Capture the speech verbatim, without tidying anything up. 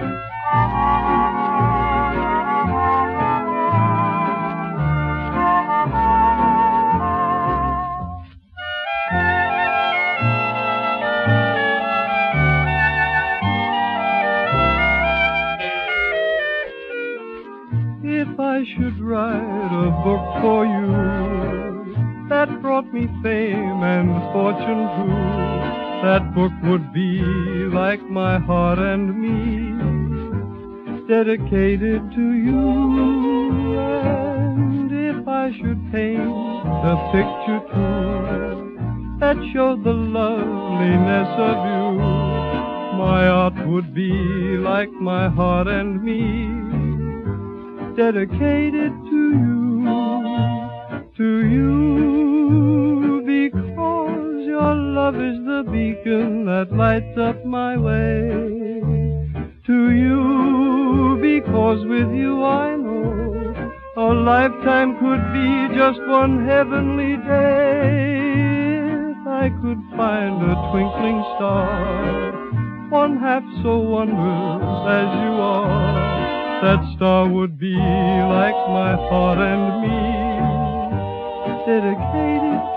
If I should write a book for you that brought me fame and fortune too, that book would be like my heart and me, dedicated to you. And if I should paint a picture too that showed the loveliness of you, my art would be like my heart and me, dedicated to you, to you, because your love is the beacon that lights up my way. To you, because with you I know a lifetime could be just one heavenly day. If I could find a twinkling star, one half so wondrous as you are, that star would be like my heart and me, dedicated